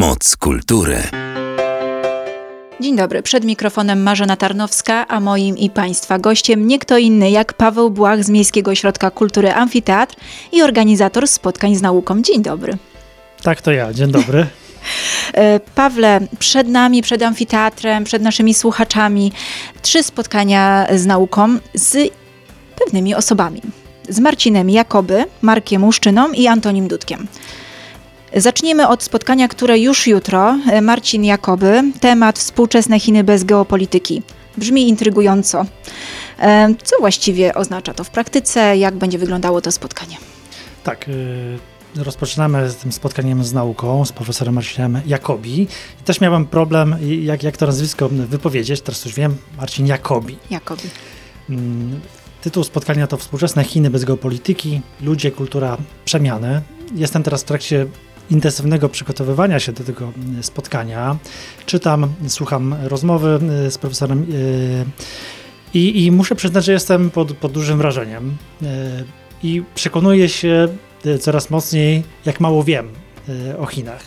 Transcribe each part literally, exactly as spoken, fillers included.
Moc kultury. Dzień dobry, przed mikrofonem Marzena Tarnowska, a moim i Państwa gościem nie kto inny jak Paweł Błach z Miejskiego Ośrodka Kultury Amfiteatr i organizator spotkań z nauką. Dzień dobry. Tak, to ja. Dzień dobry. Pawle, przed nami, przed amfiteatrem, przed naszymi słuchaczami trzy spotkania z nauką z pewnymi osobami. Z Marcinem Jakoby, Markiem Łuszczyną i Antonim Dudkiem. Zaczniemy od spotkania, które już jutro. Marcin Jakoby, temat współczesne Chiny bez geopolityki. Brzmi intrygująco. Co właściwie oznacza to w praktyce? Jak będzie wyglądało to spotkanie? Tak, yy, rozpoczynamy z tym spotkaniem z nauką, z profesorem Marcinem Jakobi. I też miałem problem, jak, jak to nazwisko wypowiedzieć. Teraz już wiem, Marcin Jakobi. Jakobi. Yy, tytuł spotkania to Współczesne Chiny bez geopolityki, ludzie, kultura, przemiany. Jestem teraz w trakcie intensywnego przygotowywania się do tego spotkania. Czytam, słucham rozmowy z profesorem i, i muszę przyznać, że jestem pod, pod dużym wrażeniem i przekonuję się coraz mocniej, jak mało wiem o Chinach.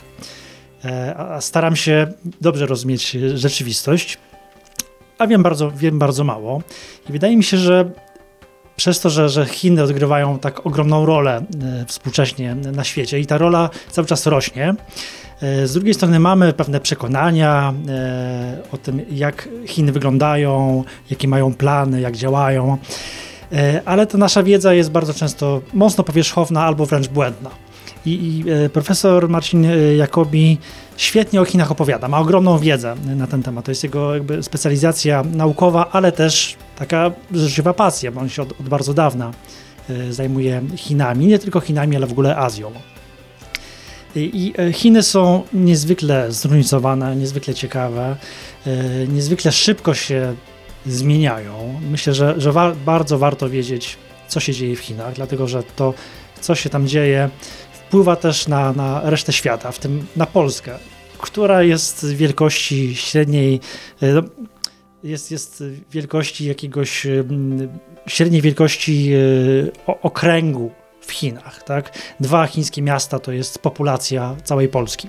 A staram się dobrze rozumieć rzeczywistość, a wiem bardzo, wiem bardzo mało i wydaje mi się, że przez to, że, że Chiny odgrywają tak ogromną rolę e, współcześnie na świecie i ta rola cały czas rośnie. E, z drugiej strony mamy pewne przekonania e, o tym, jak Chiny wyglądają, jakie mają plany, jak działają, e, ale ta nasza wiedza jest bardzo często mocno powierzchowna albo wręcz błędna. I, i e, profesor Marcin Jakobi świetnie o Chinach opowiada, ma ogromną wiedzę na ten temat. To jest jego jakby specjalizacja naukowa, ale też taka życiowa pasja, bo on się od, od bardzo dawna y, zajmuje Chinami, nie tylko Chinami, ale w ogóle Azją. I, i Chiny są niezwykle zróżnicowane, niezwykle ciekawe, y, niezwykle szybko się zmieniają. Myślę, że, że wa- bardzo warto wiedzieć, co się dzieje w Chinach, dlatego że to, co się tam dzieje, wpływa też na, na resztę świata, w tym na Polskę, która jest wielkości średniej, jest, jest wielkości jakiegoś, średniej wielkości okręgu w Chinach, tak? Dwa chińskie miasta to jest populacja całej Polski.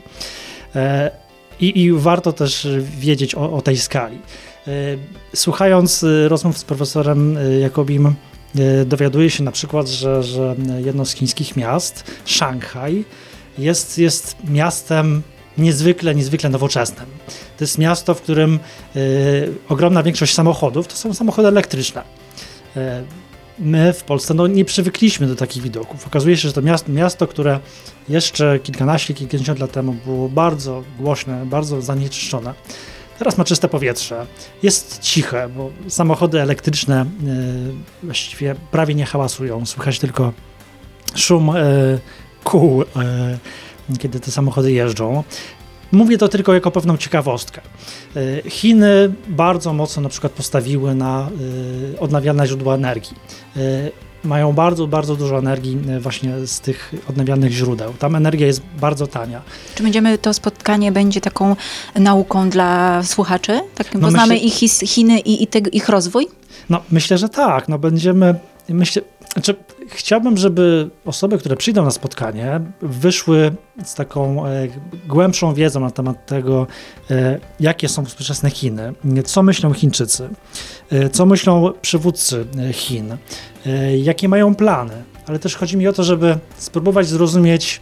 I, i warto też wiedzieć o, o tej skali. Słuchając rozmów z profesorem Jakobim, dowiaduje się na przykład, że, że jedno z chińskich miast, Szanghaj, jest, jest miastem niezwykle, niezwykle nowoczesnym. To jest miasto, w którym y, ogromna większość samochodów to są samochody elektryczne. Y, my w Polsce no, nie przywykliśmy do takich widoków. Okazuje się, że to miasto, miasto, które jeszcze kilkanaście, kilkadziesiąt lat temu było bardzo głośne, bardzo zanieczyszczone, teraz ma czyste powietrze, jest ciche, bo samochody elektryczne y, właściwie prawie nie hałasują, słychać tylko szum y, kół, y, kiedy te samochody jeżdżą. Mówię to tylko jako pewną ciekawostkę. Y, Chiny bardzo mocno na przykład postawiły na y, odnawialne źródła energii. Y, mają bardzo, bardzo dużo energii właśnie z tych odnawialnych źródeł. Tam energia jest bardzo tania. Czy będziemy, to spotkanie będzie taką nauką dla słuchaczy? Tak, no poznamy myślę, ich his, Chiny i, i te, ich rozwój? No myślę, że tak. No będziemy, myślę, znaczy, chciałbym, żeby osoby, które przyjdą na spotkanie, wyszły z taką e, głębszą wiedzą na temat tego, e, jakie są współczesne Chiny, co myślą Chińczycy, e, co myślą przywódcy Chin, e, jakie mają plany, ale też chodzi mi o to, żeby spróbować zrozumieć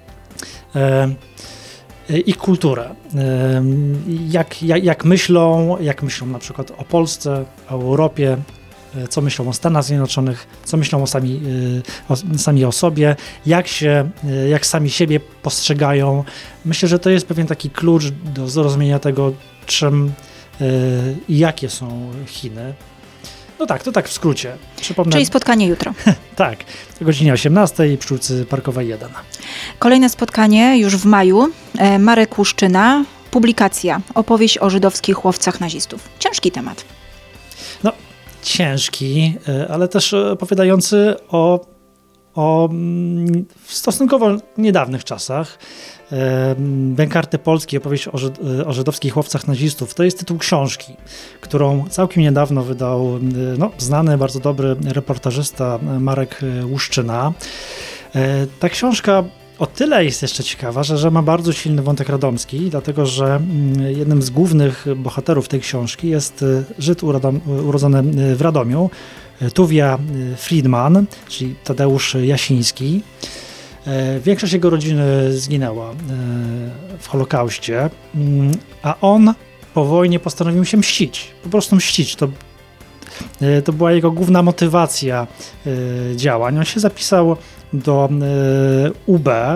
e, ich kulturę, e, jak, jak, jak myślą, jak myślą na przykład o Polsce, o Europie, co myślą o Stanach Zjednoczonych, co myślą o sami, o, sami o sobie, jak się, jak sami siebie postrzegają. Myślę, że to jest pewien taki klucz do zrozumienia tego, czym i jakie są Chiny. No tak, to tak w skrócie. Przypomnę. Czyli spotkanie jutro. Tak, o godzinie osiemnastej przy ulicy Parkowej jeden. Kolejne spotkanie już w maju. Marek Łuszczyna, publikacja, opowieść o żydowskich łowcach nazistów. Ciężki temat. No, ciężki, ale też opowiadający o, o stosunkowo niedawnych czasach. Bękarty Polskie, opowieść o, żyd- o żydowskich łowcach nazistów. To jest tytuł książki, którą całkiem niedawno wydał no, znany, bardzo dobry reportażysta Marek Łuszczyna. Ta książka o tyle jest jeszcze ciekawa, że, że ma bardzo silny wątek radomski, dlatego że jednym z głównych bohaterów tej książki jest Żyd urodom, urodzony w Radomiu, Tuvia Friedman, czyli Tadeusz Jasiński. Większość jego rodziny zginęła w Holokauście, a on po wojnie postanowił się mścić, po prostu mścić. To, to była jego główna motywacja działań. On się zapisał do U B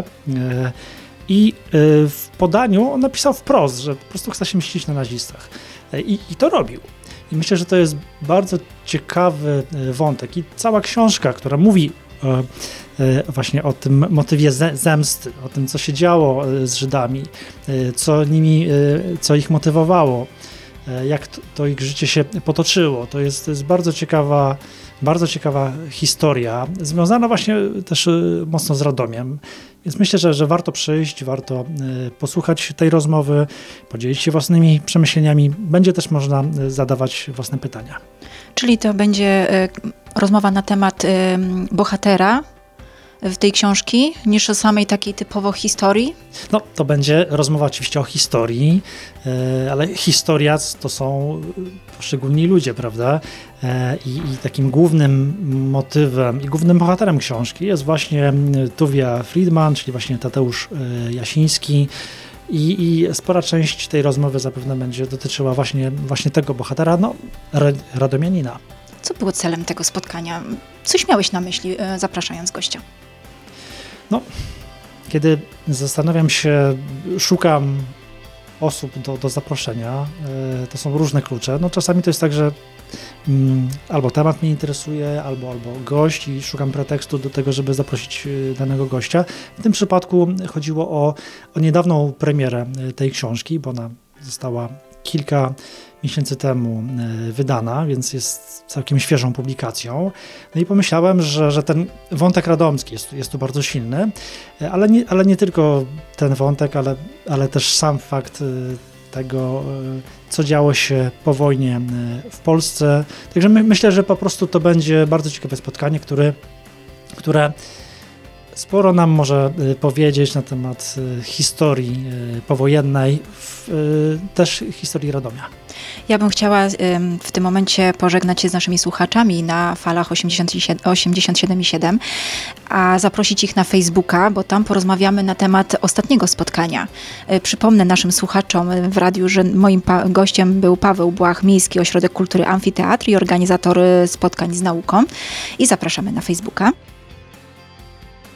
i w podaniu on napisał wprost, że po prostu chce się mścić na nazistach. I, i to robił. I myślę, że to jest bardzo ciekawy wątek i cała książka, która mówi właśnie o tym motywie zemsty, o tym, co się działo z Żydami, co nimi, co ich motywowało, jak to ich życie się potoczyło. To jest, to jest bardzo ciekawa, bardzo ciekawa historia, związana właśnie też mocno z Radomiem. Więc myślę, że, że warto przyjść, warto posłuchać tej rozmowy, podzielić się własnymi przemyśleniami. Będzie też można zadawać własne pytania. Czyli to będzie rozmowa na temat bohatera w tej książki, niż o samej takiej typowo historii? No, to będzie rozmowa oczywiście o historii, ale historia to są poszczególni ludzie, prawda? I, i takim głównym motywem i głównym bohaterem książki jest właśnie Tuvia Friedman, czyli właśnie Tadeusz Jasiński. I, I spora część tej rozmowy zapewne będzie dotyczyła właśnie, właśnie tego bohatera, no, radomianina. Co było celem tego spotkania? Coś miałeś na myśli, zapraszając gościa? No, kiedy zastanawiam się, szukam osób do, do zaproszenia, to są różne klucze. No, czasami to jest tak, że mm, albo temat mnie interesuje, albo, albo gość i szukam pretekstu do tego, żeby zaprosić danego gościa. W tym przypadku chodziło o, o niedawną premierę tej książki, bo ona została kilka miesięcy temu wydana, więc jest całkiem świeżą publikacją. No i pomyślałem, że, że ten wątek radomski jest, jest tu bardzo silny, ale nie, ale nie tylko ten wątek, ale, ale też sam fakt tego, co działo się po wojnie w Polsce. Także my, myślę, że po prostu to będzie bardzo ciekawe spotkanie, które, które sporo nam może powiedzieć na temat historii powojennej, też historii Radomia. Ja bym chciała w tym momencie pożegnać się z naszymi słuchaczami na falach osiemdziesiąt siedem i siedem, a zaprosić ich na Facebooka, bo tam porozmawiamy na temat ostatniego spotkania. Przypomnę naszym słuchaczom w radiu, że moim gościem był Paweł Błach, Miejski Ośrodek Kultury Amfiteatr i organizator spotkań z nauką. I zapraszamy na Facebooka.